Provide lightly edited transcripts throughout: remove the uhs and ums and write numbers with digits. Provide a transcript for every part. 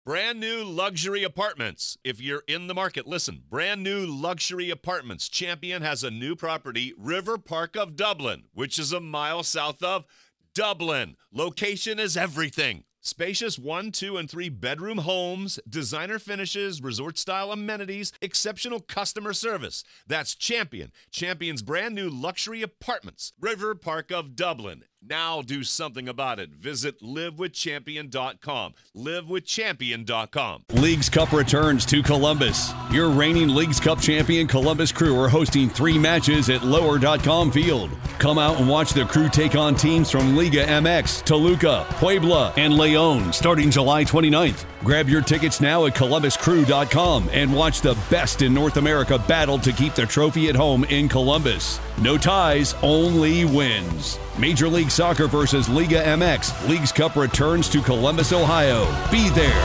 Brand new luxury apartments. If you're in the market, listen. Brand new luxury apartments. Champion has a new property, River Park of Dublin, which is a mile south of Dublin. Location is everything. Spacious 1, 2, and 3 bedroom homes, designer finishes, resort-style amenities, exceptional customer service. That's Champion. Champion's brand new luxury apartments, River Park of Dublin. Now do something about it. Visit livewithchampion.com. Livewithchampion.com. Leagues Cup returns to Columbus. Your reigning Leagues Cup champion Columbus Crew are hosting 3 matches at Lower.com Field. Come out and watch the Crew take on teams from Liga MX, Toluca, Puebla, and León starting July 29th. Grab your tickets now at columbuscrew.com and watch the best in North America battle to keep the trophy at home in Columbus. No ties, only wins. Major League Soccer versus Liga MX. Leagues Cup returns to Columbus, Ohio. Be there.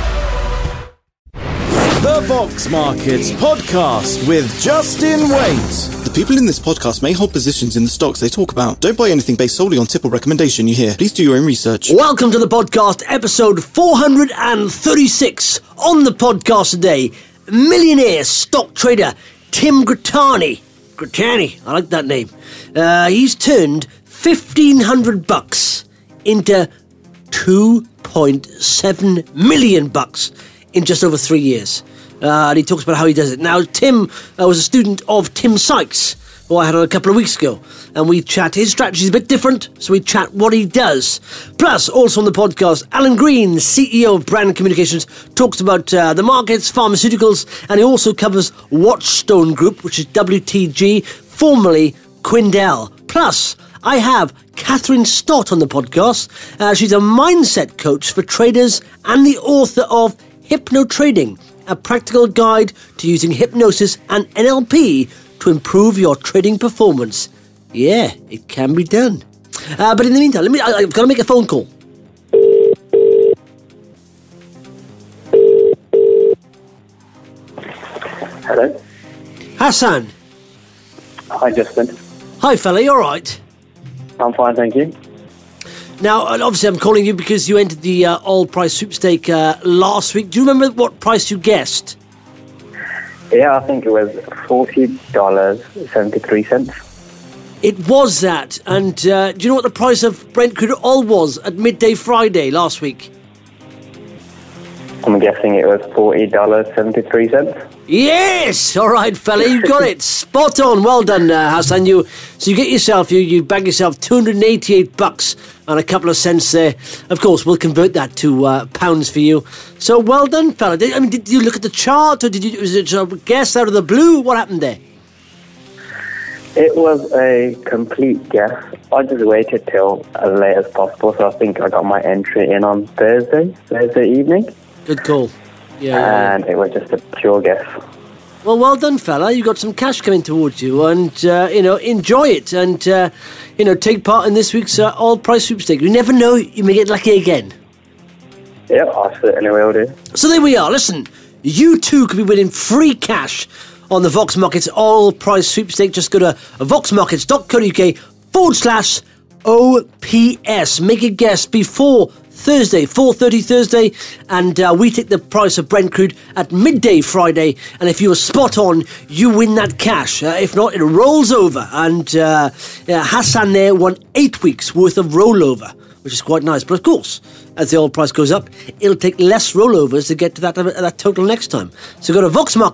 The Vox Markets Podcast with Justin Waite. The people in this podcast may hold positions in the stocks they talk about. Don't buy anything based solely on tip or recommendation you hear. Please do your own research. Welcome to the podcast, episode 436. On the podcast today, millionaire stock trader Tim Grittani. Grittani, I like that name. He's turned $1,500 into $2.7 million in just over 3 years. And he talks about how he does it. Now, Tim was a student of Tim Sykes, who I had on a couple of weeks ago. And we chat, his strategy is a bit different, so we chat what he does. Plus, also on the podcast, Alan Green, CEO of Brand Communications, talks about the markets, pharmaceuticals, and he also covers Watchstone Group, which is WTG, formerly Quindel. Plus, I have Catherine Stott on the podcast. She's a mindset coach for traders and the author of Hypno Trading, a practical guide to using hypnosis and NLP to improve your trading performance. Yeah, it can be done. But in the meantime, I've got to make a phone call. Hello. Hassan. Hi, Justin. Hi, fella. You all right? I'm fine, thank you. Now, obviously, I'm calling you because you entered the all-price sweepstake last week. Do you remember what price you guessed? Yeah, I think it was $40.73. It was that. And do you know what the price of Brent crude oil was at midday Friday last week? I'm guessing it was $40.73. Yes! All right, fella, you got it. Spot on. Well done, Hassan. So you get yourself, you bag yourself $288 and a couple of cents there. Of course, we'll convert that to pounds for you. So well done, fella. Did you look at the chart, or was it a guess out of the blue? What happened there? It was a complete guess. I just waited till as late as possible, so I think I got my entry in on Thursday evening. Good call. Yeah. And it was just a pure guess. Well done, fella. You got some cash coming towards you, and enjoy it, and take part in this week's all-price sweepstake. You never know; you may get lucky again. Yeah, I certainly will do. So there we are. Listen, you too could be winning free cash on the Vox Markets all-price sweepstake. Just go to voxmarkets.co.uk/OPS. Make a guess before Thursday, 4:30 Thursday, and we take the price of Brent crude at midday Friday, and if you are spot on, you win that cash. If not, it rolls over, and Hassan there won 8 weeks worth of rollover, which is quite nice. But of course, as the oil price goes up, it'll take less rollovers to get to that total next time. So go to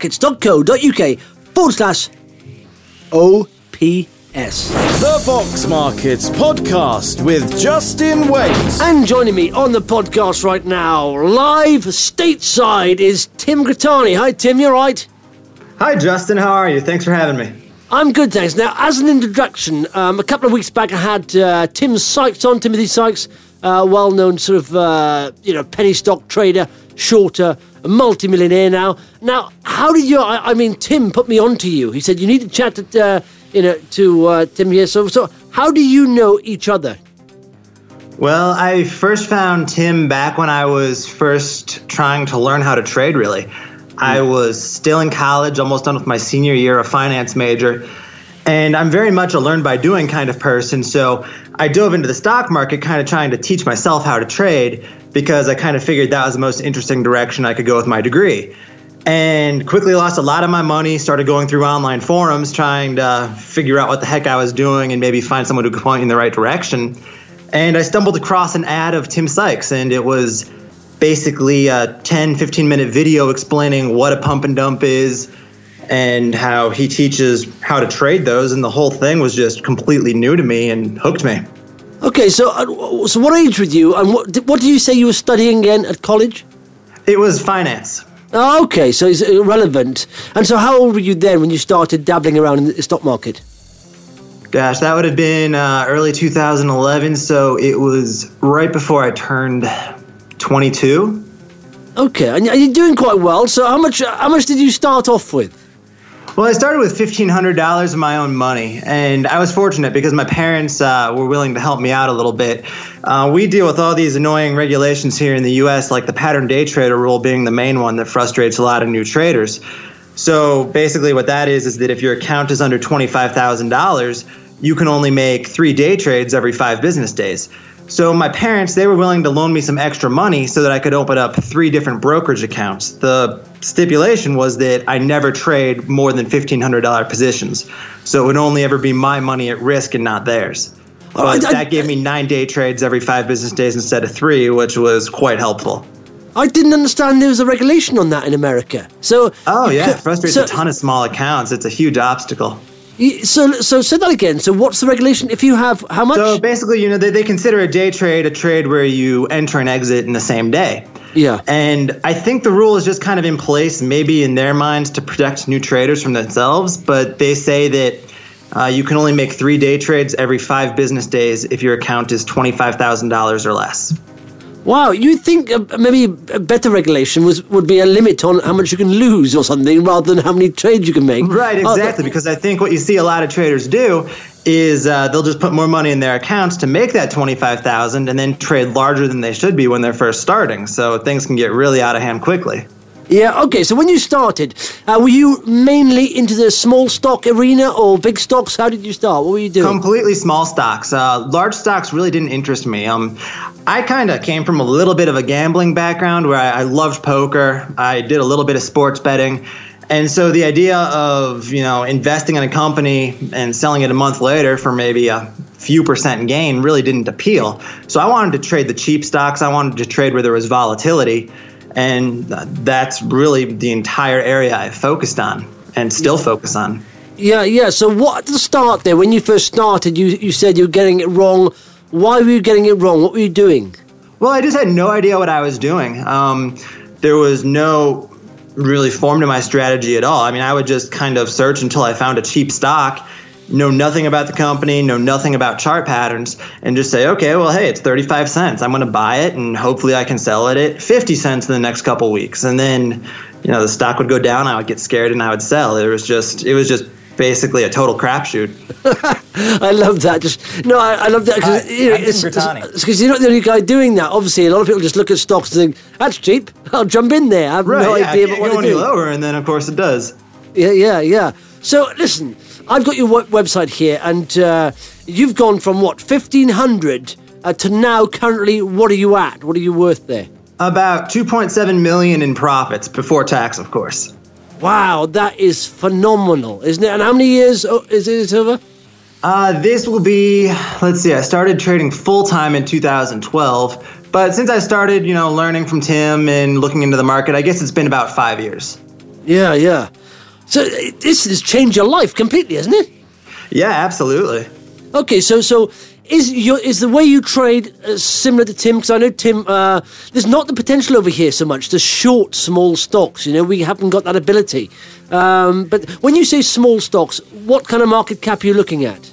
voxmarkets.co.uk/OPS. The Vox Markets Podcast with Justin Waite. And joining me on the podcast right now, live stateside, is Tim Grittani. Hi, Tim, you all right? Hi, Justin. How are you? Thanks for having me. I'm good, thanks. Now, as an introduction, a couple of weeks back, I had Tim Sykes on, Timothy Sykes, well-known sort of, penny stock trader, shorter, a multi-millionaire now. Now, how did you... Tim put me on to you. He said, you need to chat to Tim here. So how do you know each other? Well, I first found Tim back when I was first trying to learn how to trade, really. I was still in college, almost done with my senior year, a finance major, And I'm very much a learn by doing kind of person. So I dove into the stock market kind of trying to teach myself how to trade because I kind of figured that was the most interesting direction I could go with my degree. And quickly lost a lot of my money, started going through online forums trying to figure out what the heck I was doing and maybe find someone who could point me in the right direction. And I stumbled across an ad of Tim Sykes, and it was basically a 10, 15-minute video explaining what a pump and dump is and how he teaches how to trade those. And the whole thing was just completely new to me and hooked me. Okay, so what age were you, and what did you say you were studying again at college? It was finance. Oh, okay, so it's irrelevant. And so how old were you then when you started dabbling around in the stock market? Gosh, that would have been early 2011, so it was right before I turned 22. Okay, and you're doing quite well. So how much did you start off with? Well, I started with $1,500 of my own money, and I was fortunate because my parents were willing to help me out a little bit. We deal with all these annoying regulations here in the U.S., like the pattern day trader rule being the main one that frustrates a lot of new traders. So basically what that is that if your account is under $25,000, you can only make 3 day trades every 5 business days. So my parents, they were willing to loan me some extra money so that I could open up 3 different brokerage accounts. The stipulation was that I never trade more than $1,500 positions. So it would only ever be my money at risk and not theirs. But that gave me 9 day trades every 5 business days instead of 3, which was quite helpful. I didn't understand there was a regulation on that in America. So it frustrates a ton of small accounts. It's a huge obstacle. So say that again. So what's the regulation? If you have how much? So basically, they consider a day trade a trade where you enter and exit in the same day. Yeah. And I think the rule is just kind of in place, maybe in their minds, to protect new traders from themselves. But they say that you can only make 3 day trades every 5 business days if your account is $25,000 or less. Wow, you'd think maybe a better regulation would be a limit on how much you can lose or something rather than how many trades you can make. Right, exactly, because I think what you see a lot of traders do is they'll just put more money in their accounts to make that $25,000 and then trade larger than they should be when they're first starting. So things can get really out of hand quickly. Yeah, okay, so when you started, were you mainly into the small stock arena or big stocks? How did you start? What were you doing? Completely small stocks. Large stocks really didn't interest me. I kind of came from a little bit of a gambling background where I loved poker. I did a little bit of sports betting. And so the idea of, investing in a company and selling it a month later for maybe a few % gain really didn't appeal. So I wanted to trade the cheap stocks. I wanted to trade where there was volatility. And that's really the entire area I focused on and still focus on. Yeah. So what at the start there, when you first started, you said you were getting it wrong. Why were you getting it wrong? What were you doing? Well, I just had no idea what I was doing. There was no really form to my strategy at all. I mean, I would just kind of search until I found a cheap stock, know nothing about the company, know nothing about chart patterns, and just say, okay, well, hey, it's 35 cents. I'm going to buy it, and hopefully I can sell it at 50 cents in the next couple weeks. And then, the stock would go down, I would get scared, and I would sell. It was just basically a total crapshoot. I love that. I love that because you're not the only guy doing that. Obviously, a lot of people just look at stocks and think, that's cheap, I'll jump in there. I have no idea what to do. Go any lower, and then, of course, it does. Yeah. So, listen, I've got your website here, and you've gone from, 1,500 to now currently, what are you at? What are you worth there? About $2.7 million in profits, before tax, of course. Wow, that is phenomenal, isn't it? And how many years is it over? This will be, let's see, I started trading full-time in 2012. But since I started, learning from Tim and looking into the market, I guess it's been about 5 years. Yeah. So this has changed your life completely, hasn't it? Yeah, absolutely. Okay, so is the way you trade similar to Tim? Because I know Tim, there's not the potential over here so much to short small stocks. We haven't got that ability. But when you say small stocks, what kind of market cap are you looking at?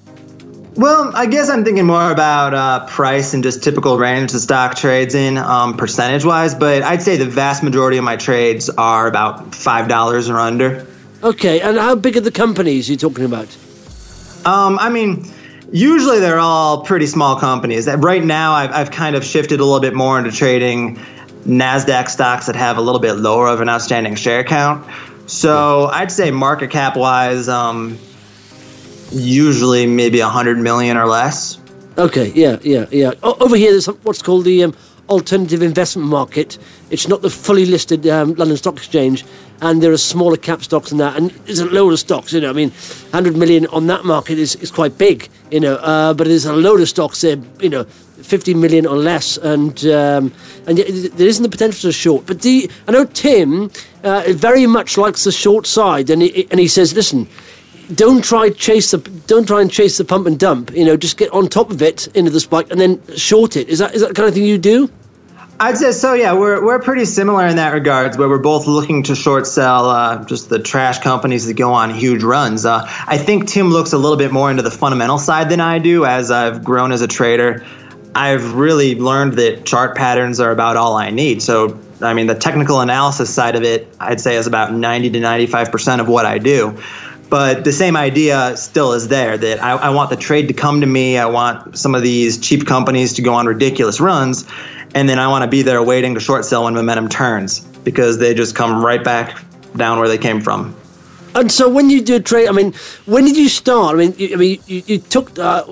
Well, I guess I'm thinking more about price and just typical range the stock trades in percentage-wise. But I'd say the vast majority of my trades are about $5 or under. Okay, and how big are the companies you're talking about? Usually they're all pretty small companies. Right now, I've kind of shifted a little bit more into trading NASDAQ stocks that have a little bit lower of an outstanding share count. So I'd say market cap-wise, Usually maybe 100 million or less. Okay, yeah. Over here, there's what's called the alternative investment market. It's not the fully listed London Stock Exchange, and there are smaller cap stocks than that, and there's a load of stocks. 100 million on that market is quite big. But there's a load of stocks there. 50 million or less, and there isn't the potential to short. But I know Tim very much likes the short side, and he says, listen, don't try and chase the pump and dump. Just get on top of it into the spike and then short it. Is that the kind of thing you do? I'd say so, yeah. We're pretty similar in that regards, where we're both looking to short sell just the trash companies that go on huge runs. I think Tim looks a little bit more into the fundamental side than I do. As I've grown as a trader, I've really learned that chart patterns are about all I need. So, the technical analysis side of it, I'd say, is about 90 to 95% of what I do. But the same idea still is there, that I want the trade to come to me. I want some of these cheap companies to go on ridiculous runs, and then I want to be there waiting to short sell when momentum turns, because they just come right back down where they came from. And so when you do a trade, when did you start? You took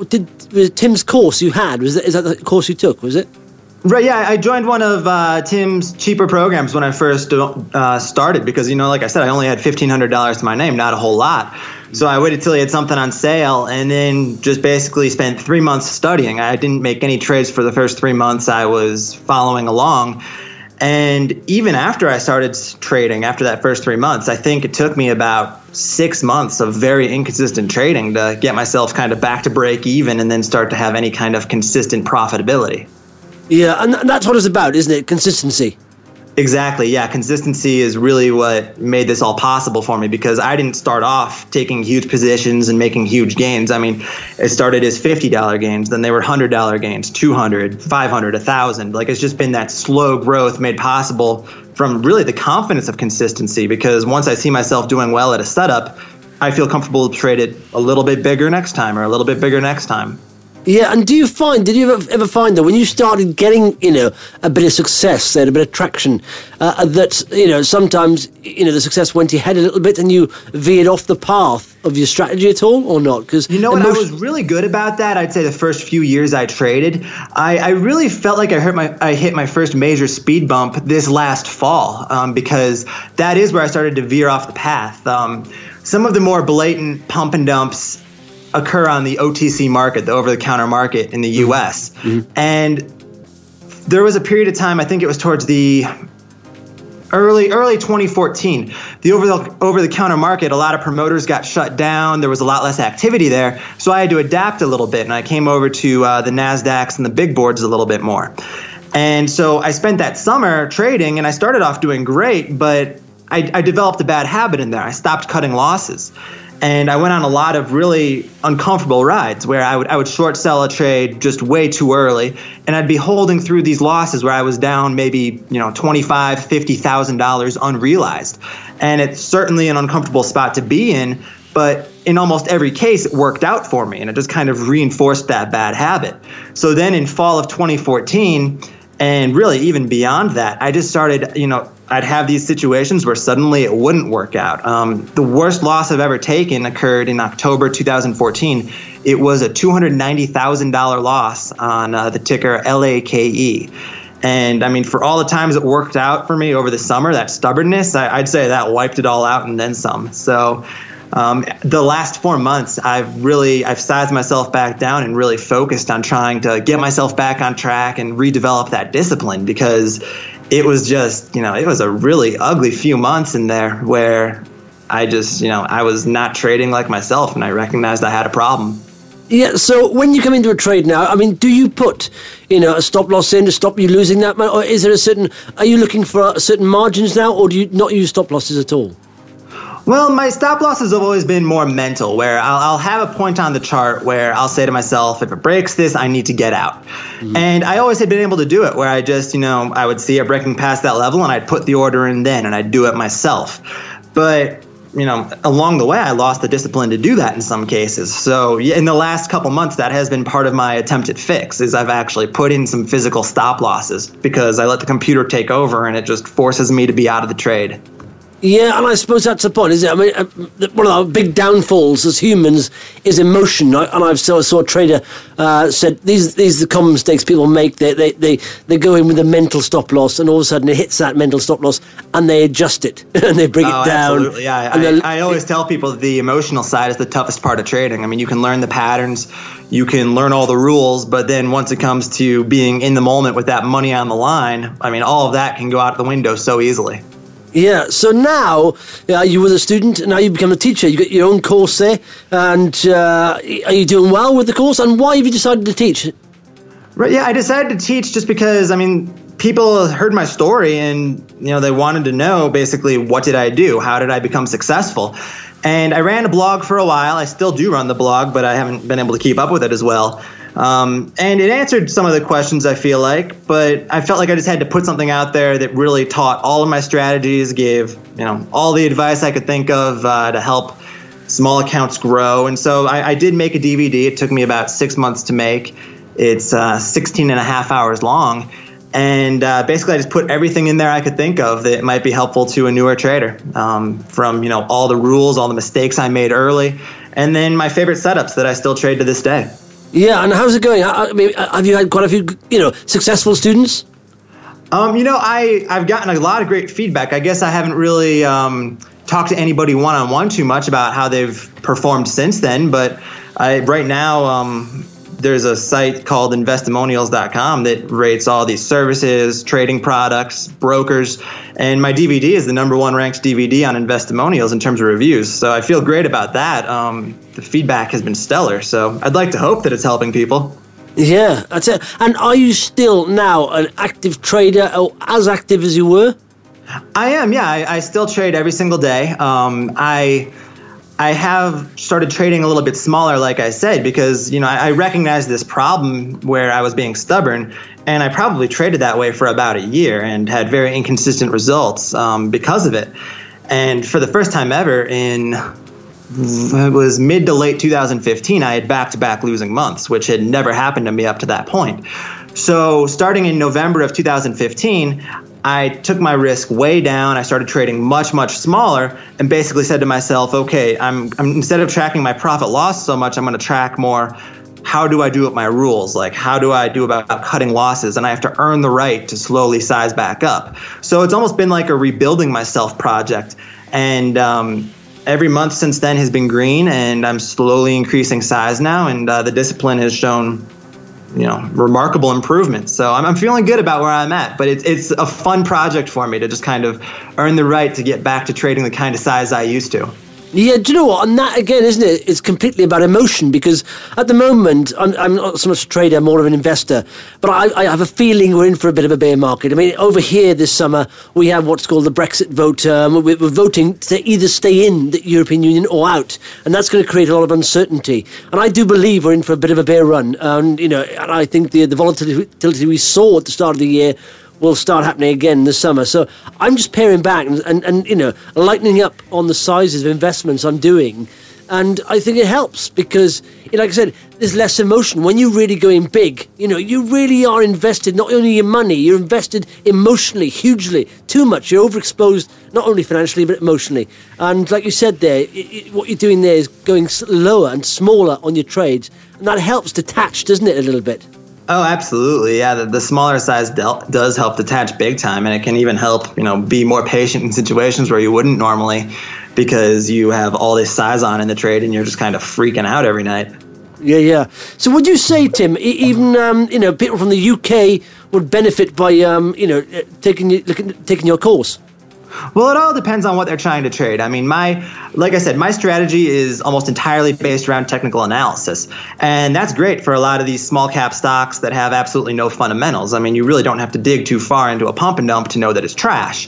Tim's course you had. Is that the course you took, was it? Right, yeah, I joined one of Tim's cheaper programs when I first started because, like I said, I only had $1,500 to my name, not a whole lot. So I waited till he had something on sale and then just basically spent 3 months studying. I didn't make any trades for the first 3 months. I was following along. And even after I started trading, after that first 3 months, I think it took me about 6 months of very inconsistent trading to get myself kind of back to break even and then start to have any kind of consistent profitability. Yeah, and that's what it's about, isn't it? Consistency. Exactly, yeah. Consistency is really what made this all possible for me, because I didn't start off taking huge positions and making huge gains. It started as $50 gains, then they were $100 gains, $200, $500, $1,000. It's just been that slow growth made possible from really the confidence of consistency, because once I see myself doing well at a setup, I feel comfortable to trade it a little bit bigger next time or a little bit bigger next time. Yeah, and did you ever find that when you started getting, a bit of success there, a bit of traction, that, sometimes, the success went ahead a little bit and you veered off the path of your strategy at all, or not? Because I was really good about that. I'd say the first few years I traded, I really felt like I hit my first major speed bump this last fall, because that is where I started to veer off the path. Some of the more blatant pump and dumps occur on the OTC market, the over-the-counter market in the U.S. Mm-hmm. And there was a period of time, I think it was towards the early 2014, the over-the-counter market, a lot of promoters got shut down. There was a lot less activity there. So I had to adapt a little bit, and I came over to the NASDAQs and the big boards a little bit more. And so I spent that summer trading, and I started off doing great, but I developed a bad habit in there. I stopped cutting losses. And I went on a lot of really uncomfortable rides where I would short sell a trade just way too early, and I'd be holding through these losses where I was down maybe $25,000, $50,000 unrealized. And it's certainly an uncomfortable spot to be in, but in almost every case it worked out for me, and it just kind of reinforced that bad habit. So then in fall of 2014, and really even beyond that, I just started, I'd have these situations where suddenly it wouldn't work out. The worst loss I've ever taken occurred in October 2014. It was a $290,000 loss on the ticker LAKE. And for all the times it worked out for me over the summer, that stubbornness, I'd say that wiped it all out and then some. So the last 4 months, I've sized myself back down and really focused on trying to get myself back on track and redevelop that discipline, because it was just, it was a really ugly few months in there where I just, I was not trading like myself, and I recognized I had a problem. Yeah, so when you come into a trade now, do you put, a stop loss in to stop you losing that money, or is there are you looking for certain margins now, or do you not use stop losses at all? Well, my stop losses have always been more mental, where I'll have a point on the chart where I'll say to myself, if it breaks this, I need to get out. Mm-hmm. And I always had been able to do it, where I just, I would see it breaking past that level and I'd put the order in then and I'd do it myself. But, along the way, I lost the discipline to do that in some cases. So in the last couple months, that has been part of my attempted fix, is I've actually put in some physical stop losses because I let the computer take over and it just forces me to be out of the trade. Yeah, and I suppose that's the point, is it? I mean, one of our big downfalls as humans is emotion. And I saw a trader said these are the common mistakes people make. They go in with a mental stop loss, and all of a sudden it hits that mental stop loss, and they adjust it and they bring it down. Absolutely, yeah. I always tell people the emotional side is the toughest part of trading. I mean, you can learn the patterns, you can learn all the rules, but then once it comes to being in the moment with that money on the line, I mean, all of that can go out the window so easily. Yeah, so now you were a student, and now you become a teacher. You got your own course there, and are you doing well with the course? And why have you decided to teach? Right, yeah, I decided to teach just because, I mean, people heard my story and, they wanted to know basically what did I do? How did I become successful? And I ran a blog for a while. I still do run the blog, but I haven't been able to keep up with it as well. And it answered some of the questions, I feel like, but I felt like I just had to put something out there that really taught all of my strategies, gave, all the advice I could think of to help small accounts grow. And so I did make a DVD. It took me about 6 months to make. It's 16 and a half hours long. And basically, I just put everything in there I could think of that might be helpful to a newer trader, from, all the rules, all the mistakes I made early, and then my favorite setups that I still trade to this day. Yeah, and how's it going? I mean, have you had quite a few, successful students? I've gotten a lot of great feedback. I guess I haven't really talked to anybody one-on-one too much about how they've performed since then, but right now there's a site called Investimonials.com that rates all these services, trading products, brokers, and my DVD is the #1 ranked DVD on Investimonials in terms of reviews. So I feel great about that. The feedback has been stellar, so I'd like to hope that it's helping people. Yeah, that's it. And are you still now an active trader, or as active as you were? I am, yeah. I still trade every single day. I have started trading a little bit smaller, like I said, because, I recognized this problem where I was being stubborn, and I probably traded that way for about a year and had very inconsistent results because of it. And for the first time ever it was mid to late 2015, I had back-to-back losing months, which had never happened to me up to that point. So starting in November of 2015, I took my risk way down. I started trading much, much smaller and basically said to myself, okay, I'm instead of tracking my profit loss so much, I'm going to track more how do I do with my rules? Like, how do I do about cutting losses? And I have to earn the right to slowly size back up. So it's almost been like a rebuilding myself project. And every month since then has been green, and I'm slowly increasing size now. And the discipline has shown remarkable improvement. So I'm feeling good about where I'm at, but it's a fun project for me to just kind of earn the right to get back to trading the kind of size I used to. Yeah, do you know what? And that, again, isn't it? It's completely about emotion, because at the moment, I'm not so much a trader, more of an investor, but I have a feeling we're in for a bit of a bear market. I mean, over here this summer, we have what's called the Brexit vote. We're voting to either stay in the European Union or out, and that's going to create a lot of uncertainty. And I do believe we're in for a bit of a bear run. And I think the volatility we saw at the start of the year will start happening again this summer. So I'm just paring back and lightening up on the sizes of investments I'm doing. And I think it helps because, like I said, there's less emotion. When you're really going big, you really are invested, not only in money, you're invested emotionally, hugely, too much. You're overexposed, not only financially, but emotionally. And like you said there, what you're doing there is going lower and smaller on your trades. And that helps detach, doesn't it, a little bit? Oh, absolutely. Yeah, the smaller size does help detach big time, and it can even help, be more patient in situations where you wouldn't normally, because you have all this size on in the trade and you're just kind of freaking out every night. Yeah. So would you say, Tim, even people from the UK would benefit by taking your course? Well, it all depends on what they're trying to trade. I mean, like I said, my strategy is almost entirely based around technical analysis. And that's great for a lot of these small cap stocks that have absolutely no fundamentals. I mean, you really don't have to dig too far into a pump and dump to know that it's trash.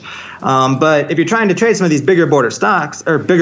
But if you're trying to trade some of these bigger board stocks,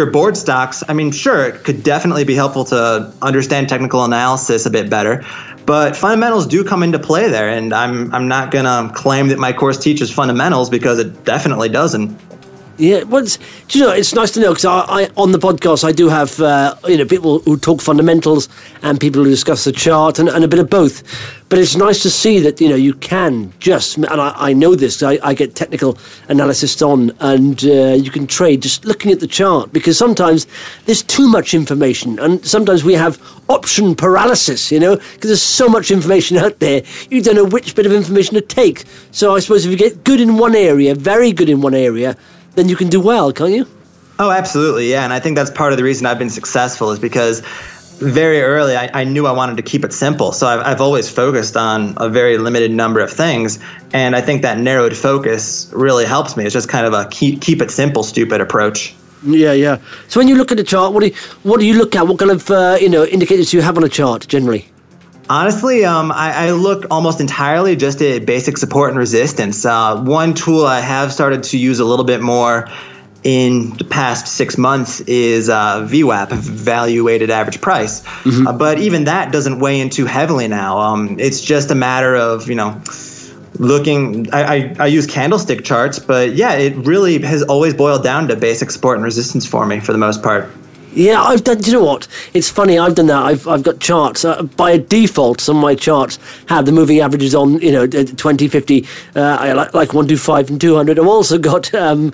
I mean, sure, it could definitely be helpful to understand technical analysis a bit better. But fundamentals do come into play there, and I'm not going to claim that my course teaches fundamentals, because it definitely doesn't. Yeah, well, do you know, it's nice to know, because I on the podcast I do have people who talk fundamentals and people who discuss the chart and a bit of both. But it's nice to see that you can just, and I know this, I get technical analysis on, and you can trade just looking at the chart, because sometimes there's too much information, and sometimes we have option paralysis, because there's so much information out there, you don't know which bit of information to take. So I suppose if you get good in one area, very good in one area, then you can do well, can't you? Oh, absolutely, yeah. And I think that's part of the reason I've been successful, is because very early I knew I wanted to keep it simple. So I've always focused on a very limited number of things. And I think that narrowed focus really helps me. It's just kind of a keep it simple, stupid approach. Yeah. So when you look at the chart, what do you look at? What kind of indicators do you have on a chart generally? Honestly, I look almost entirely just at basic support and resistance. One tool I have started to use a little bit more in the past 6 months is VWAP, value weighted average price. Mm-hmm. But even that doesn't weigh in too heavily now. It's just a matter of, looking. I use candlestick charts, but yeah, it really has always boiled down to basic support and resistance for me for the most part. Yeah, I've done. Do you know what? It's funny. I've done that. I've got charts by default. Some of my charts have the moving averages on. 20, 50. I like 125 and 200. I've also got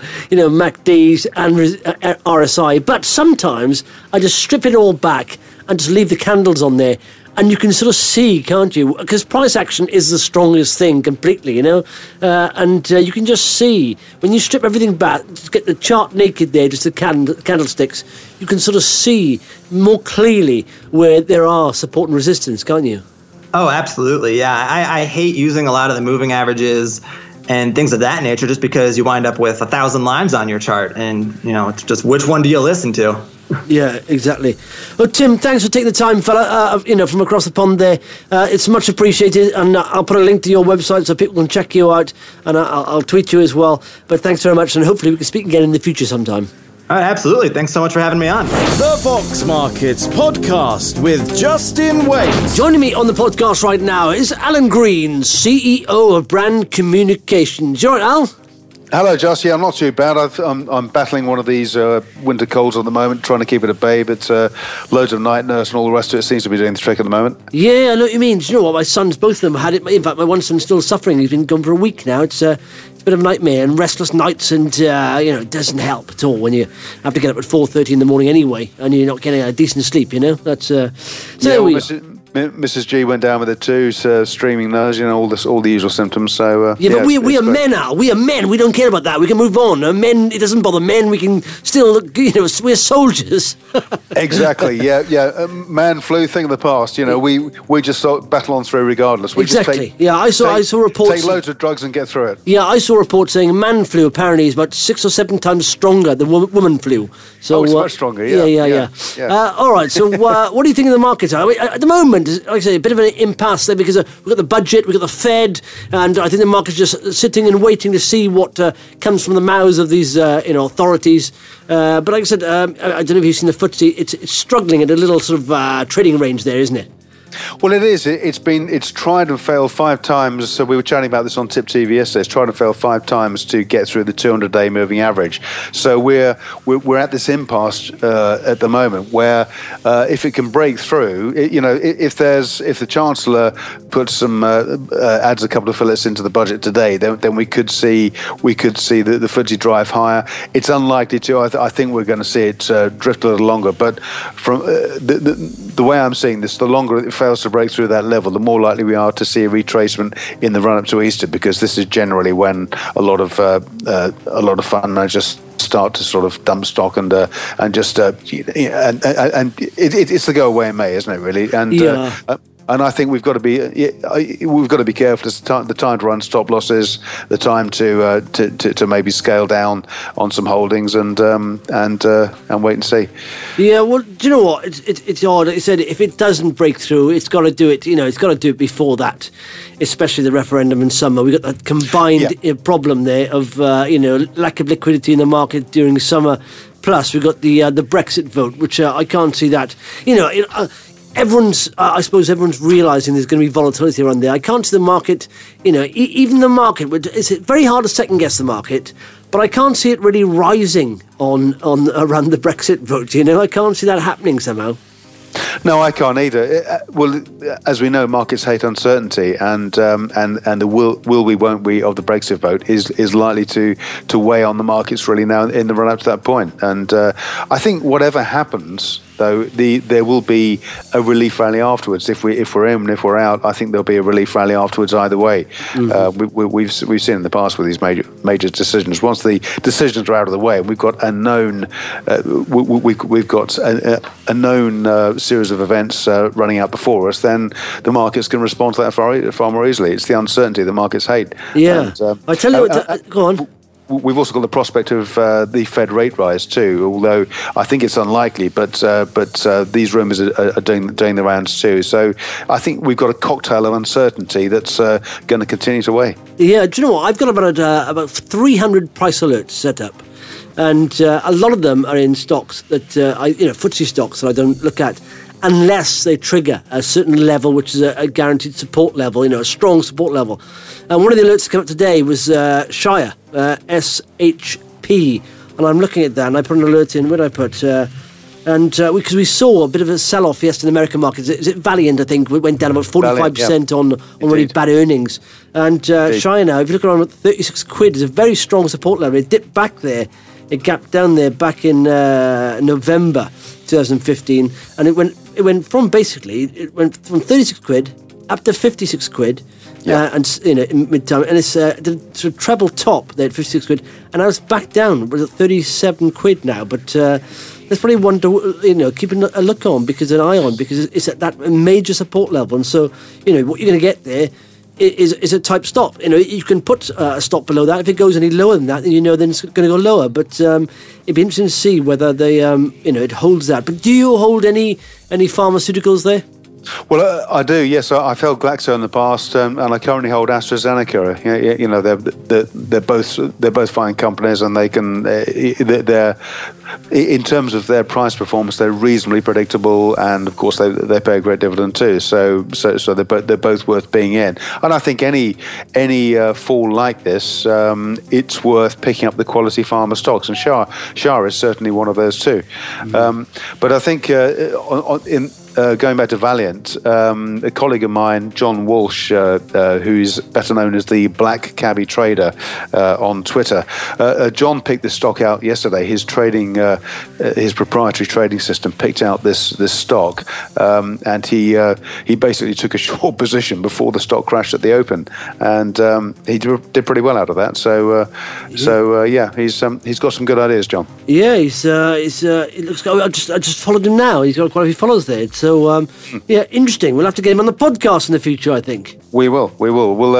MACDs and RSI. But sometimes I just strip it all back and just leave the candles on there. And you can sort of see, can't you? Because price action is the strongest thing completely, and you can just see when you strip everything back, just get the chart naked there, just the candlesticks. You can sort of see more clearly where there are support and resistance, can't you? Oh, absolutely, yeah. I hate using a lot of the moving averages and things of that nature, just because you wind up with 1,000 lines on your chart, and it's just which one do you listen to? Yeah, exactly. Well, Tim, thanks for taking the time, fella, from across the pond there. It's much appreciated, and I'll put a link to your website so people can check you out, and I'll tweet you as well. But thanks very much, and hopefully we can speak again in the future sometime. All right, absolutely. Thanks so much for having me on. The Fox Markets Podcast with Justin Wade. Joining me on the podcast right now is Alan Green, CEO of Brand Communications. You all right, Al? Hello, Josh. Yeah, I'm not too bad. I'm battling one of these winter colds at the moment, trying to keep it at bay, but loads of night nurse and all the rest of it seems to be doing the trick at the moment. Yeah, I know what you mean. Do you know what? My sons, both of them, had it. In fact, my one son's still suffering. He's been gone for a week now. It's a bit of a nightmare and restless nights, and it doesn't help at all when you have to get up at 4:30 in the morning anyway, and you're not getting a decent sleep. That's Mrs. G went down with it too, streaming nose, all the usual symptoms. So but we are men, Al. We are men. We don't care about that. We can move on. Men, it doesn't bother men. We can still, we're soldiers. Exactly. Yeah. Man flu, thing of the past. We just battle on through regardless. We exactly. I saw reports. Take loads of drugs and get through it. Yeah, I saw reports saying man flu apparently is about 6 or 7 times stronger than woman flu. So it's much stronger. Yeah. All right. So what do you think of the market? At the moment, like I say, a bit of an impasse there, because we've got the budget, we've got the Fed, and I think the market's just sitting and waiting to see what comes from the mouths of these authorities. But like I said, I don't know if you've seen the FTSE. It's struggling at a little sort of trading range there, isn't it? Well, it is. It's tried and failed 5 times. So we were chatting about this on Tip TV yesterday. It's tried and failed 5 times to get through the 200-day moving average. So we're at this impasse at the moment where if it can break through, if the Chancellor puts some adds a couple of fillets into the budget today, then we could see the FTSE drive higher. It's unlikely to. I think we're going to see it drift a little longer. But from the way I'm seeing this, the longer it fails to break through that level, the more likely we are to see a retracement in the run-up to Easter, because this is generally when a lot of fund managers start to sort of dump stock and it's the go away in May, isn't it? Really, and I think we've got to be careful. It's the time to run stop losses, the time to maybe scale down on some holdings and wait and see. Yeah, well, do you know what? It's odd. Like I said, if it doesn't break through, it's got to do it. It's got to do it before that, especially the referendum in summer. We've got that combined problem there of lack of liquidity in the market during summer. Plus, we've got the Brexit vote, which I can't see that. I suppose everyone's realising there's going to be volatility around there. I can't see the market, even the market, it's very hard to second guess the market, But I can't see it really rising on around the Brexit vote. I can't see that happening somehow. No, I can't either. Well, as we know, markets hate uncertainty, and the will we, won't we of the Brexit vote is likely to weigh on the markets really now in the run up to that point. And I think whatever happens, though, there will be a relief rally afterwards. If we're in, if we're out, I think there'll be a relief rally afterwards either way. We've seen in the past with these major decisions. Once the decisions are out of the way, and we've got a known we've got a known series of events running out before us, then the markets can respond to that far more easily. It's the uncertainty the markets hate. Yeah, and, I tell you what. Go on. We've also got the prospect of the Fed rate rise too, although I think it's unlikely. But these rumours are doing the rounds too. So I think we've got a cocktail of uncertainty that's going to continue to weigh. Yeah, do you know what? I've got about 300 price alerts set up, and a lot of them are in stocks that FTSE stocks that I don't look at unless they trigger a certain level, which is a guaranteed support level, a strong support level. And one of the alerts that came up today was Shire, SHP. And I'm looking at that, and I put an alert in. Where did I put? Because we saw a bit of a sell-off yesterday in the American markets. Is it Valiant, I think? It went down about 45% on really bad earnings. And Shire now, if you look around at 36 quid, is a very strong support level. It dipped back there. It gapped down there back in November 2015, and it went from 36 quid up to 56 quid, in mid-time, and it's the sort of treble top there at 56 quid, and I was back down. It was at 37 quid now, but there's probably one to keeping a look on, because an eye on, because it's at that major support level, and so what you're going to get there is a type stop. You can put a stop below that. If it goes any lower than that, then then it's going to go lower. But it'd be interesting to see whether they, it holds that. But do you hold any pharmaceuticals there? Well, I do. Yes, I've held Glaxo in the past, and I currently hold AstraZeneca. They're both fine companies, and they can they're in terms of their price performance, they're reasonably predictable, and of course they pay a great dividend too. So they're both worth being in. And I think any fall like this, it's worth picking up the quality pharma stocks, and Shire is certainly one of those too. But I think going back to Valiant, a colleague of mine, John Walsh, who's better known as the Black Cabbie Trader on Twitter, John picked this stock out yesterday. His proprietary trading system picked out this stock, and he basically took a short position before the stock crashed at the open, and he did pretty well out of that. So he's got some good ideas, John. Yeah, it looks. I just followed him now. He's got quite a few followers there. So, interesting. We'll have to get him on the podcast in the future, I think. We will. Well,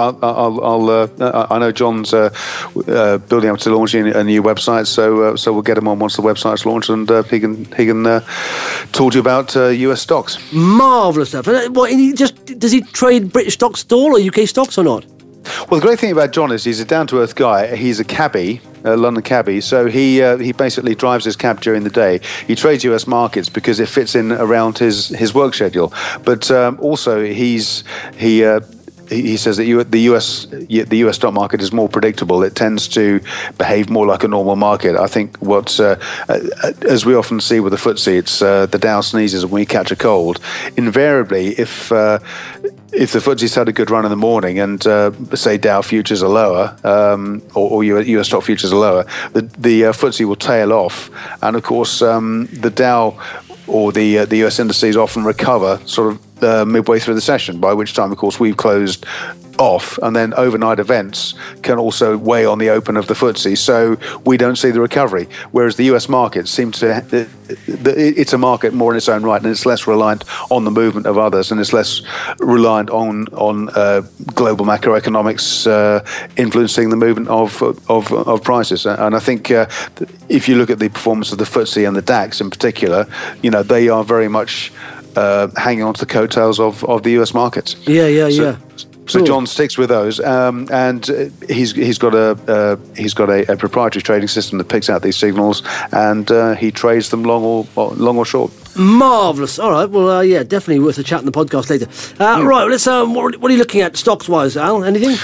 I know John's building up to launching a new website, so we'll get him on once the website's launched, and he can talk to you about US stocks. Marvellous stuff. Does he trade British stocks at all, or UK stocks or not? Well, the great thing about John is he's a down-to-earth guy. He's a cabbie, London cabbie, so he basically drives his cab during the day. He trades US markets because it fits in around his work schedule. But also he says that the US stock market is more predictable. It tends to behave more like a normal market. I think as we often see with the FTSE, it's the Dow sneezes when we catch a cold. Invariably, if the FTSE's had a good run in the morning and say Dow futures are lower, or US stock futures are lower, the FTSE will tail off, and of course the Dow or the US indices often recover sort of midway through the session, by which time, of course, we've closed off, and then overnight events can also weigh on the open of the FTSE, so we don't see the recovery. Whereas the US market seems to, it's a market more in its own right, and it's less reliant on the movement of others, and it's less reliant on global macroeconomics influencing the movement of prices. And I think if you look at the performance of the FTSE and the DAX in particular, they are very much hanging on to the coattails of the US markets. So John sticks with those, and he's got a proprietary trading system that picks out these signals, and he trades them long or short. Marvellous. All right. Well, definitely worth a chat in the podcast later. Right. Let's. What are you looking at stocks wise, Al? Anything?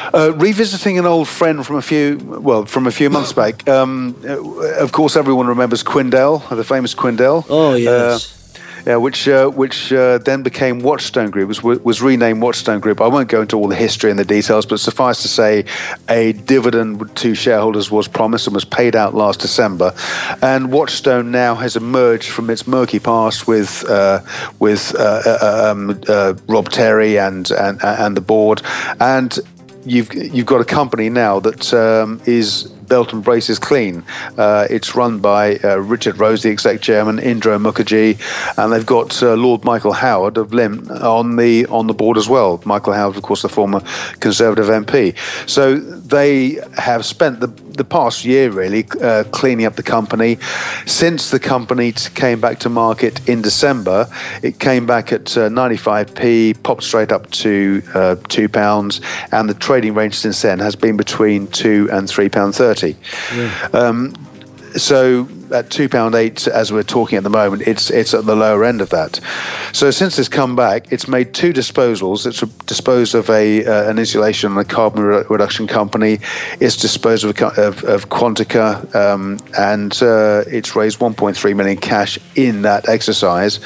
Revisiting an old friend from a few months back. Of course, everyone remembers Quindell, the famous Quindell. Oh, yes. Which then became Watchstone Group, was renamed Watchstone Group. I won't go into all the history and the details, but suffice to say, a dividend to shareholders was promised and was paid out last December. And Watchstone now has emerged from its murky past with Rob Terry and the board, and you've got a company now that is belt and braces clean. It's run by Richard Rose, the exec chairman, Indra Mukherjee, and they've got Lord Michael Howard of Lymm on the board as well. Michael Howard, of course, the former Conservative MP. So they have spent the past year really cleaning up the company. Since the company came back to market in December, it came back at 95p, popped straight up to £2, and the trading range since then has been between £2 and £3.30. Yeah. So at £2.08, as we're talking at the moment, it's at the lower end of that. So since it's come back, it's made two disposals. It's disposed of an insulation and a carbon reduction company. It's disposed of Quantica, and it's raised 1.3 million cash in that exercise.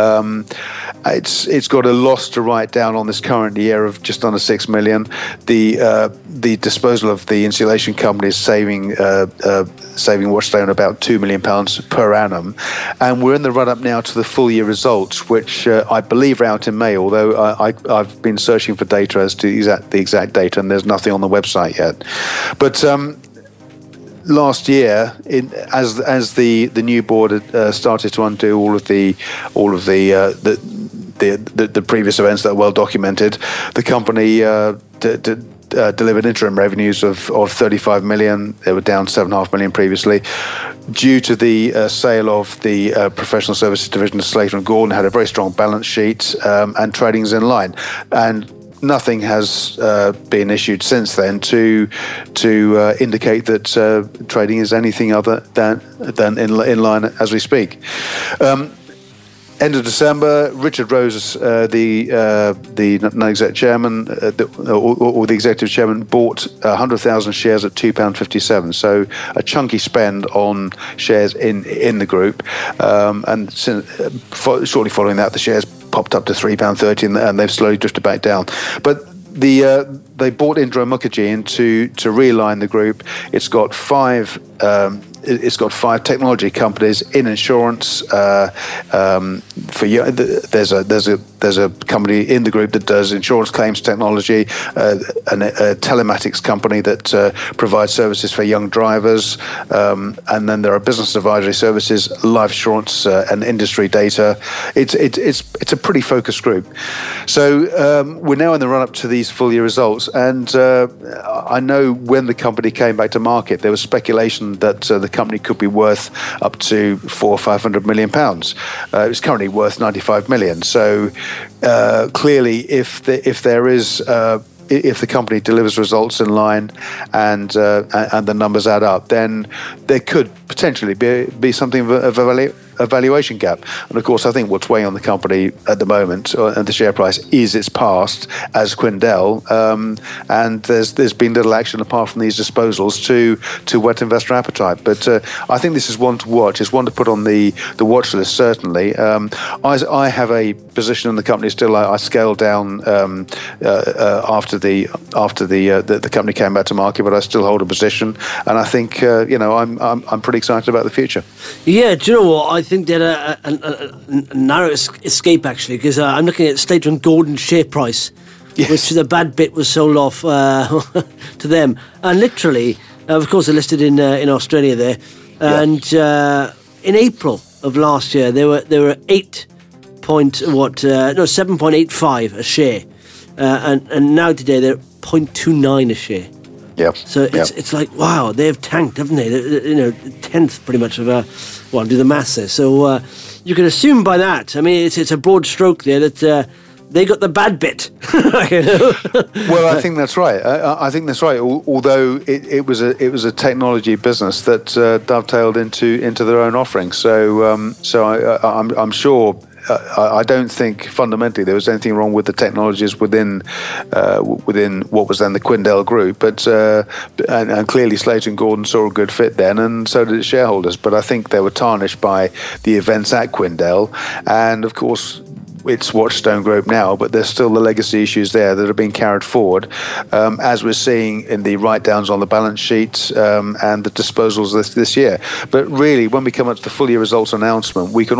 It's got a loss to write down on this current year of just under 6 million. The disposal of the insulation company is saving Watchstone about £2 million per annum, and we're in the run-up now to the full-year results, which I believe are out in May, although I've been searching for data as to the exact data, and there's nothing on the website yet. But last year, as the new board had started to undo all of the previous events that are well documented, the company delivered interim revenues of 35 million. They were down 7.5 million previously. Due to the sale of the professional services division to Slater & Gordon, had a very strong balance sheet, and trading's in line. And nothing has been issued since then to indicate that trading is anything other than in line as we speak. End of December, Richard Rose, the non-exec chairman, or the executive chairman, bought 100,000 shares at £2.57. So a chunky spend on shares in the group, and shortly following that, the shares popped up to £3.30, and they've slowly drifted back down. But they bought Indra Mukherjee in to realign the group. It's got five technology companies in insurance. There's a company in the group that does insurance claims technology, a telematics company that provides services for young drivers, and then there are business advisory services, life insurance, and industry data. It's a pretty focused group. So we're now in the run up to these full year results, and I know when the company came back to market, there was speculation that the company could be worth up to £400 or £500 million. It's currently worth 95 million. So clearly, if the company delivers results in line and the numbers add up, then there could potentially be something of a valuation gap. And of course, I think what's weighing on the company at the moment and the share price is its past as Quindell, and there's been little action apart from these disposals to whet investor appetite. But I think this is one to watch. It's one to put on the watch list, certainly. I have a position in the company still. I scaled down after the company came back to market, but I still hold a position, and I think I'm pretty excited about the future. Yeah, do you know what? I think they had a narrow escape, actually, because I'm looking at Slater & Gordon's share price, yes, which the bad bit was sold off to them. And literally, of course, they're listed in Australia there. And in April of last year, they were 7.85 a share. And now today, they're 0.29 a share. Yep. So it's like, wow, they've tanked, haven't they? Tenth pretty much of do the maths there. So you can assume by that. I mean, it's a broad stroke there that they got the bad bit. Well, I think that's right. I think that's right. Although it was a technology business that dovetailed into their own offering. So I'm sure I don't think fundamentally there was anything wrong with the technologies within what was then the Quindell Group. But and clearly Slater and Gordon saw a good fit then, and so did its shareholders. But I think they were tarnished by the events at Quindell, and of course it's Watchstone Group now, but there's still the legacy issues there that are being carried forward, as we're seeing in the write-downs on the balance sheet and the disposals this year. But really, when we come up to the full year results announcement, we can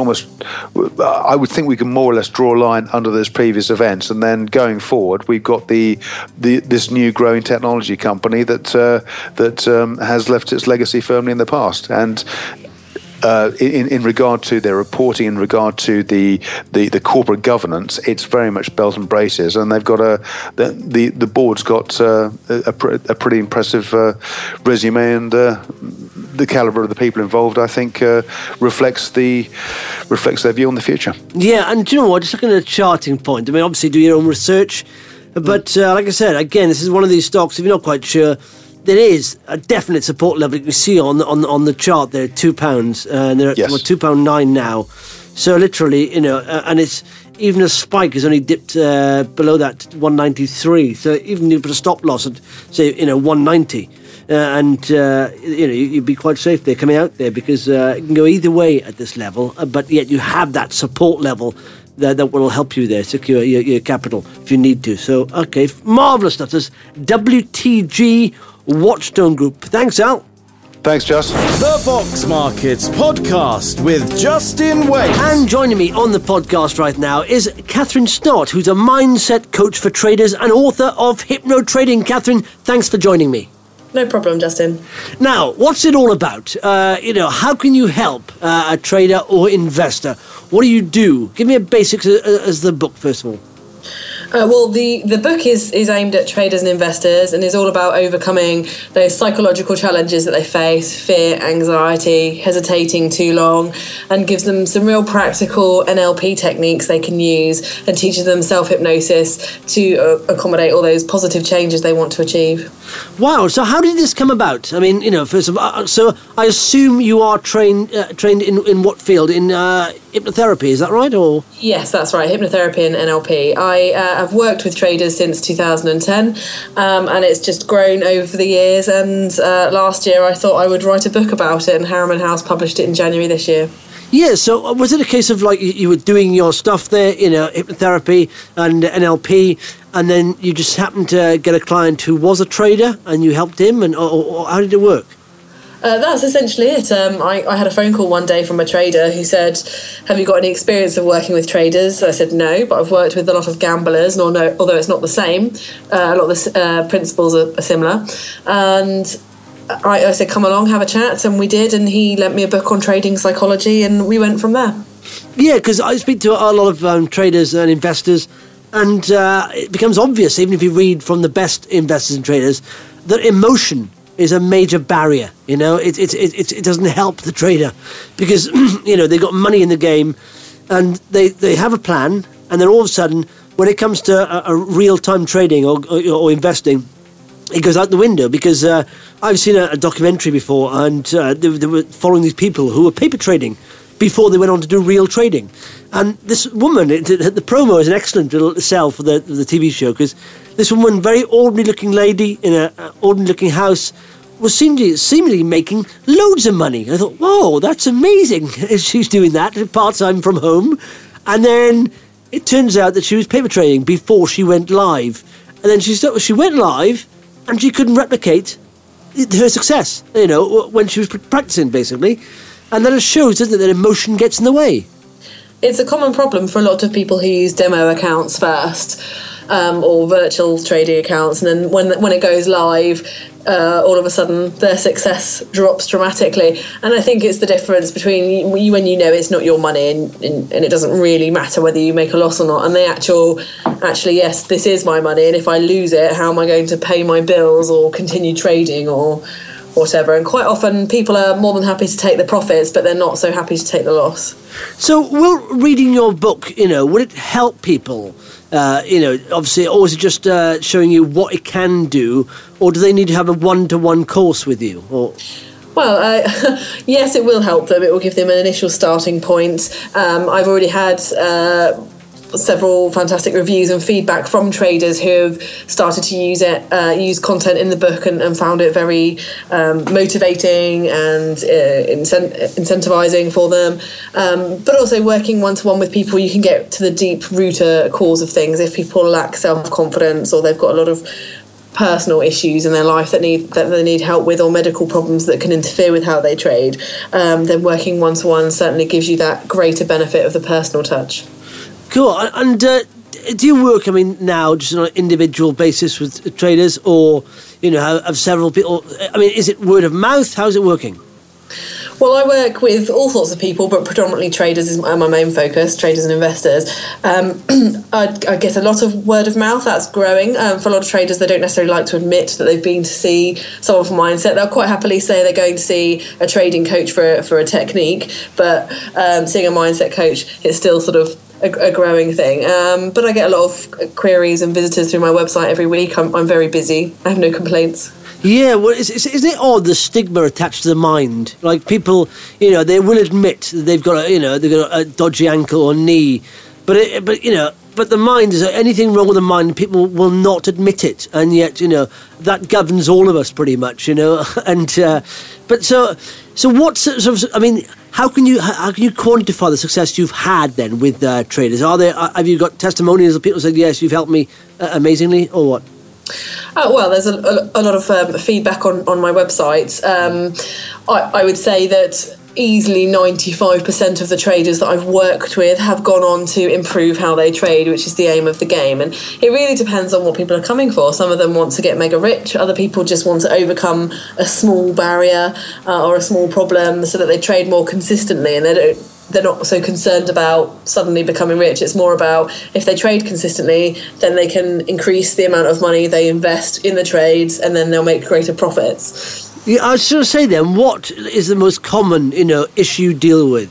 I would think we can more or less draw a line under those previous events, and then going forward, we've got this new growing technology company that has left its legacy firmly in the past. And in regard to their reporting, in regard to the corporate governance, it's very much belt and braces, and they've got the board's got a pretty impressive resume, and the caliber of the people involved, I think, reflects their view on the future. Yeah, and do you know what? Just looking at a charting point, I mean, obviously do your own research, but like I said, again, this is one of these stocks, if you're not quite sure, there is a definite support level you can see on the chart there, £2, and they're at £2.9 now. So literally, and it's even a spike has only dipped below that 193. So even if you put a stop loss at say 190, you'd be quite safe there coming out there, because it can go either way at this level. But yet you have that support level that will help you there, secure your capital if you need to. So okay, marvellous stuff. There's WTG Watchstone Group. Thanks, Al. Thanks, Just. The Fox Markets Podcast with Justin Wade. And joining me on the podcast right now is Catherine Stott, who's a mindset coach for traders and author of Hypno Trading. Catherine, thanks for joining me. No problem, Justin. Now, what's it all about? How can you help a trader or investor? What do you do? Give me a basics as the book, first of all. Well, the book is aimed at traders and investors, and is all about overcoming those psychological challenges that they face: fear, anxiety, hesitating too long, and gives them some real practical NLP techniques they can use, and teaches them self-hypnosis to accommodate all those positive changes they want to achieve. Wow, so how did this come about? I mean, first of all, so I assume you are trained in what field? In hypnotherapy, is that right? Or Yes, that's right, hypnotherapy and NLP. I've worked with traders since 2010, and it's just grown over the years, and last year I thought I would write a book about it, and Harriman House published it in January this year. Yeah, so was it a case of like you were doing your stuff there, hypnotherapy and NLP, and then you just happened to get a client who was a trader and you helped him, and or how did it work? That's essentially it. I had a phone call one day from a trader who said, "Have you got any experience of working with traders?" I said, "No, but I've worked with a lot of gamblers, although it's not the same. A lot of the principles are similar." And I said, "Come along, have a chat," and we did, and he lent me a book on trading psychology, and we went from there. Yeah, because I speak to a lot of traders and investors, and it becomes obvious, even if you read from the best investors and traders, that emotion is a major barrier. It doesn't help the trader, because they've got money in the game, and they have a plan, and then all of a sudden, when it comes to a real-time trading or investing, it goes out the window. Because I've seen a documentary before, and they were following these people who were paper trading before they went on to do real trading. And this woman, the promo is an excellent little sell for the TV show, because this woman, very ordinary-looking lady in an ordinary-looking house, was seemingly making loads of money. I thought, whoa, that's amazing. She's doing that part-time from home. And then it turns out that she was paper trading before she went live. And then she went live, and she couldn't replicate her success, when she was practicing, basically. And that shows, doesn't it, that emotion gets in the way. It's a common problem for a lot of people who use demo accounts first, or virtual trading accounts, and then when it goes live, all of a sudden their success drops dramatically. And I think it's the difference between when it's not your money and it doesn't really matter whether you make a loss or not, and the actually, yes, this is my money, and if I lose it, how am I going to pay my bills or continue trading or whatever. And quite often people are more than happy to take the profits, but they're not so happy to take the loss. So will reading your book, would it help people? Obviously, or is it just showing you what it can do, or do they need to have a one-to-one course with you? Or Well, yes, it will help them. It will give them an initial starting point. I've already had several fantastic reviews and feedback from traders who have started to use it, use content in the book and found it very motivating and incentivizing for them. But also working one-to-one with people, you can get to the deep root cause of things. If people lack self-confidence or they've got a lot of personal issues in their life that they need help with, or medical problems that can interfere with how they trade, then working one-to-one certainly gives you that greater benefit of the personal touch. Cool. And do you work, now just on an individual basis with traders, or, have several people? Is it word of mouth? How's it working? Well, I work with all sorts of people, but predominantly traders is my main focus, traders and investors. I get a lot of word of mouth. That's growing. For a lot of traders, they don't necessarily like to admit that they've been to see someone for mindset. They'll quite happily say they're going to see a trading coach for a technique, but seeing a mindset coach is still sort of a growing thing. But I get a lot of queries and visitors through my website every week. I'm very busy. I have no complaints. Yeah, well, isn't it odd, the stigma attached to the mind? Like, people, they will admit that they've got a dodgy ankle or knee, but the mind, is anything wrong with the mind, people will not admit it, and yet, that governs all of us pretty much, and but so what sort of, how can you quantify the success you've had then with traders? Have you got testimonials of people saying, yes, you've helped me amazingly, or what? Well, there's a lot of feedback on my website. I would say that easily 95% of the traders that I've worked with have gone on to improve how they trade, which is the aim of the game. And it really depends on what people are coming for. Some of them want to get mega rich. Other people just want to overcome a small barrier or a small problem so that they trade more consistently, and they're not so concerned about suddenly becoming rich. It's more about, if they trade consistently, then they can increase the amount of money they invest in the trades, and then they'll make greater profits. Yeah, I was going to say then, what is the most common, issue you deal with?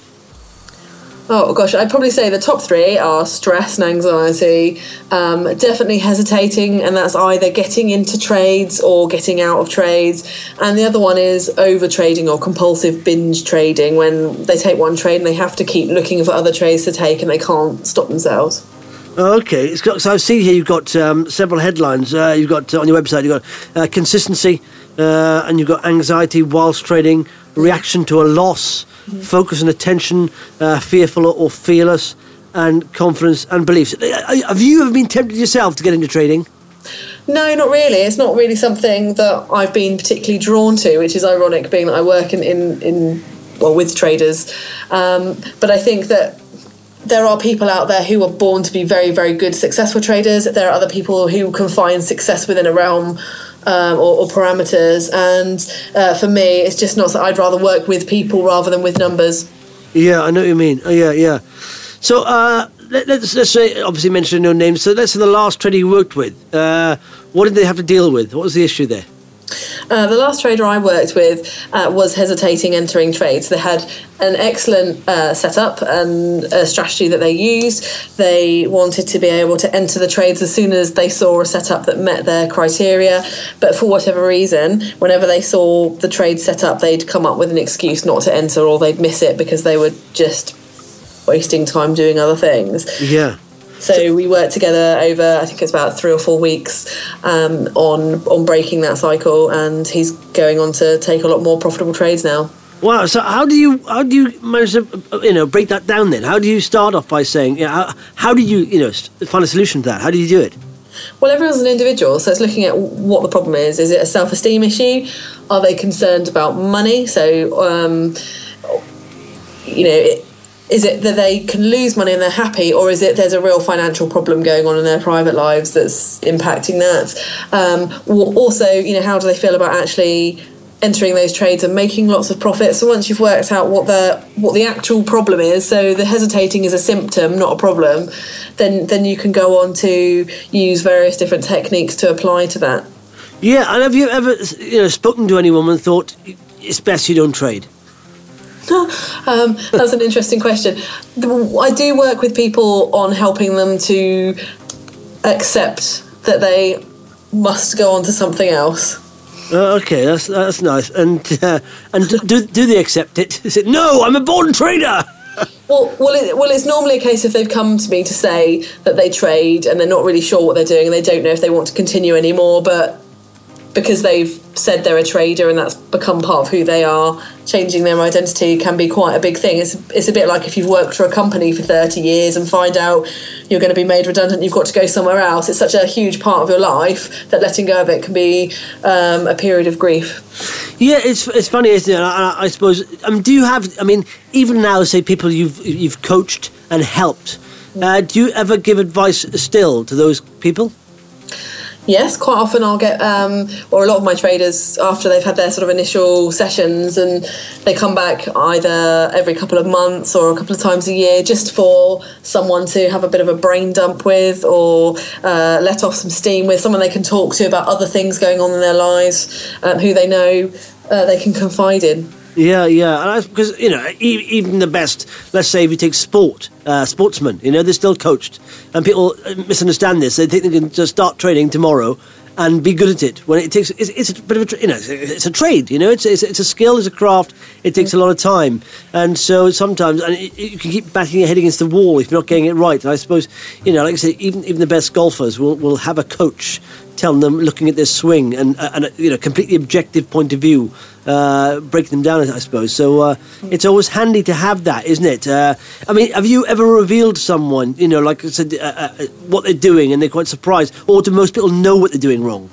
Oh gosh, I'd probably say the top three are stress and anxiety, definitely hesitating, and that's either getting into trades or getting out of trades. And the other one is over trading or compulsive binge trading, when they take one trade and they have to keep looking for other trades to take and they can't stop themselves. Okay, so I see here you've got several headlines. You've got on your website, you've got consistency, and you've got anxiety whilst trading, reaction to a loss, focus and attention, fearful or fearless, and confidence and beliefs. Have you ever been tempted yourself to get into trading? No, not really. It's not really something that I've been particularly drawn to, which is ironic, being that I work with traders. But I think that there are people out there who are born to be very, very good, successful traders. There are other people who can find success within a realm or parameters, and for me, it's just not. I'd rather work with people rather than with numbers. Yeah, I know what you mean. Yeah. So let's say, obviously mention no names. So let's say the last trader you worked with. What did they have to deal with? What was the issue there? The last trader I worked with was hesitating entering trades. They had an excellent setup and a strategy that they used. They wanted to be able to enter the trades as soon as they saw a setup that met their criteria. But for whatever reason, whenever they saw the trade set up, they'd come up with an excuse not to enter, or they'd miss it because they were just wasting time doing other things. Yeah. So we worked together over, I think it's about 3 or 4 weeks, on breaking that cycle, and he's going on to take a lot more profitable trades now. Wow! So how do you manage to break that down then? How do you start off by saying how do you find a solution to that? How do you do it? Well, everyone's an individual, so it's looking at what the problem is. Is it a self-esteem issue? Are they concerned about money? So is it that they can lose money and they're happy, or is it there's a real financial problem going on in their private lives that's impacting that? Also, how do they feel about actually entering those trades and making lots of profits? So once you've worked out what the actual problem is, so the hesitating is a symptom, not a problem, then you can go on to use various different techniques to apply to that. Yeah, and have you ever spoken to anyone and thought it's best you don't trade? That's an interesting question. I do work with people on helping them to accept that they must go on to something else. Okay, that's nice. And do they accept it? Is it, no, I'm a born trader? Well, it's normally a case if they've come to me to say that they trade and they're not really sure what they're doing and they don't know if they want to continue anymore, but because they've said they're a trader and that's become part of who they are, changing their identity can be quite a big thing. It's a bit like if you've worked for a company for 30 years and find out you're going to be made redundant, you've got to go somewhere else. It's such a huge part of your life that letting go of it can be a period of grief. Yeah, it's funny, isn't it? I suppose. Do you have? Even now, say people you've coached and helped. Do you ever give advice still to those people? Yes, quite often I'll get, or a lot of my traders, after they've had their sort of initial sessions, and they come back either every couple of months or a couple of times a year just for someone to have a bit of a brain dump with, or let off some steam with, someone they can talk to about other things going on in their lives, who they know they can confide in. Yeah, because even the best. Let's say if you take sportsmen, they're still coached, and people misunderstand this. They think they can just start trading tomorrow and be good at it. When it's a bit of it's a trade. It's a skill, it's a craft. It takes a lot of time, and so sometimes you can keep bashing your head against the wall if you're not getting it right. And I suppose like I say, even the best golfers will have a coach telling them, looking at their swing and completely objective point of view. Breaking them down, I suppose. So it's always handy to have that, isn't it? Have you ever revealed to someone, like I said, what they're doing and they're quite surprised? Or do most people know what they're doing wrong?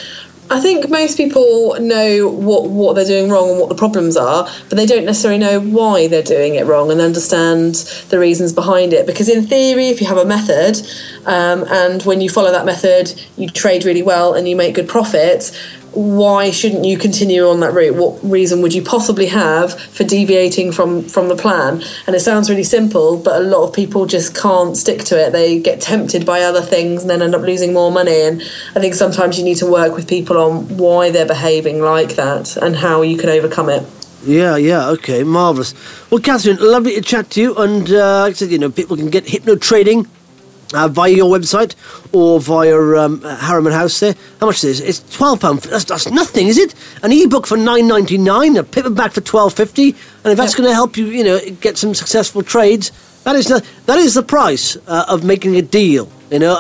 I think most people know what they're doing wrong and what the problems are, but they don't necessarily know why they're doing it wrong and understand the reasons behind it. Because in theory, if you have a method, and when you follow that method, you trade really well and you make good profits, why shouldn't you continue on that route? What reason would you possibly have for deviating from the plan? And it sounds really simple, but a lot of people just can't stick to it. They get tempted by other things and then end up losing more money. And I think sometimes you need to work with people on why they're behaving like that and how you can overcome it. Yeah, okay, marvellous. Well, Catherine, lovely to chat to you. And like I said, people can get hypno trading via your website or via Harriman House there. How much is this? It's £12. That's nothing, is it? An ebook for $9.99, a paperback for $12.50, and if that's going to help you, get some successful trades, that is the price of making a deal.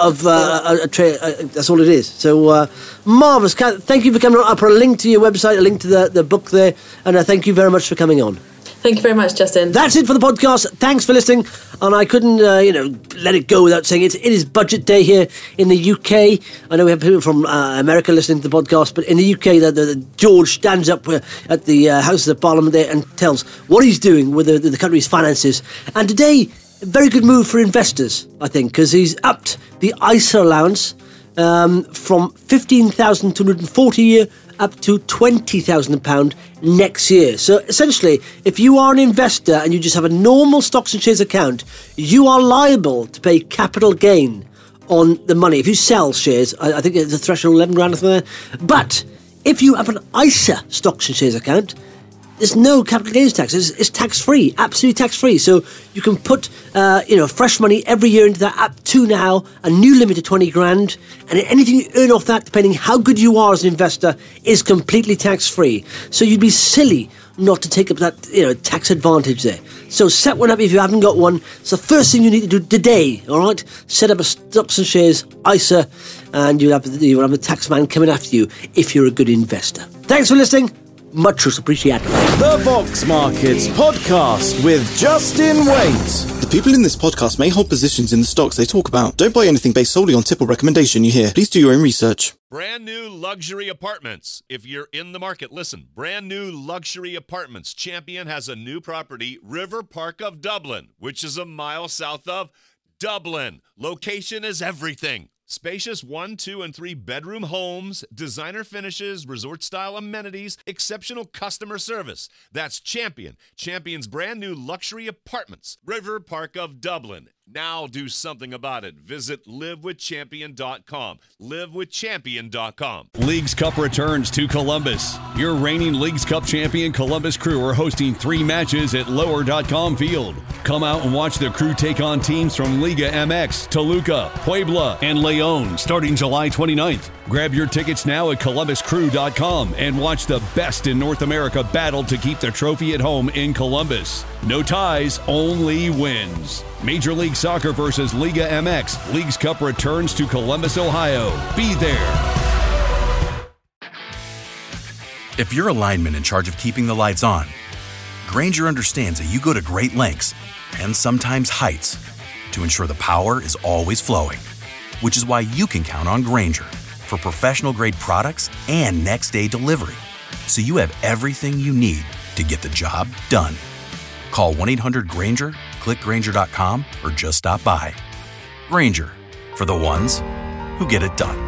A trade. That's all it is. So marvellous. Thank you for coming on. I'll put a link to your website, a link to the book there, and thank you very much for coming on. Thank you very much, Justin. That's it for the podcast. Thanks for listening. And I couldn't, let it go without saying it is budget day here in the UK. I know we have people from America listening to the podcast, but in the UK, the George stands up at the House of Parliament there and tells what he's doing with the country's finances. And today, a very good move for investors, I think, because he's upped the ISA allowance from $15,240 a year up to £20,000 next year. So essentially, if you are an investor and you just have a normal stocks and shares account, you are liable to pay capital gain on the money. If you sell shares, I think it's a threshold £11,000 or something. But if you have an ISA stocks and shares account, there's no capital gains tax. It's tax-free, absolutely tax-free. So you can put, fresh money every year into that, up to now, a new limit of $20,000. And anything you earn off that, depending how good you are as an investor, is completely tax-free. So you'd be silly not to take up that, tax advantage there. So set one up if you haven't got one. It's the first thing you need to do today, all right? Set up a stocks and shares ISA, and you'll have a tax man coming after you if you're a good investor. Thanks for listening. Much appreciated. The Vox Markets Podcast with Justin Waite. The people in this podcast may hold positions in the stocks they talk about. Don't buy anything based solely on tip or recommendation you hear. Please do your own research. Brand new luxury apartments. If you're in the market, listen. Brand new luxury apartments. Champion has a new property, River Park of Dublin, which is a mile south of Dublin. Location is everything. Spacious 1, 2, and 3 bedroom homes, designer finishes, resort-style amenities, exceptional customer service. That's Champion. Champion's brand new luxury apartments, River Park of Dublin. Now do something about it. Visit livewithchampion.com. Livewithchampion.com. Leagues Cup returns to Columbus. Your reigning Leagues Cup champion Columbus Crew are hosting 3 matches at lower.com field. Come out and watch the Crew take on teams from Liga MX, Toluca, Puebla, and León starting July 29th. Grab your tickets now at columbuscrew.com and watch the best in North America battle to keep the trophy at home in Columbus. No ties, only wins. Major League Soccer versus Liga MX. Leagues Cup returns to Columbus, Ohio. Be there. If you're a lineman in charge of keeping the lights on, Grainger understands that you go to great lengths and sometimes heights to ensure the power is always flowing, which is why you can count on Grainger for professional-grade products and next-day delivery, so you have everything you need to get the job done. Call 1-800-GRAINGER, click Grainger.com, or just stop by. Grainger, for the ones who get it done.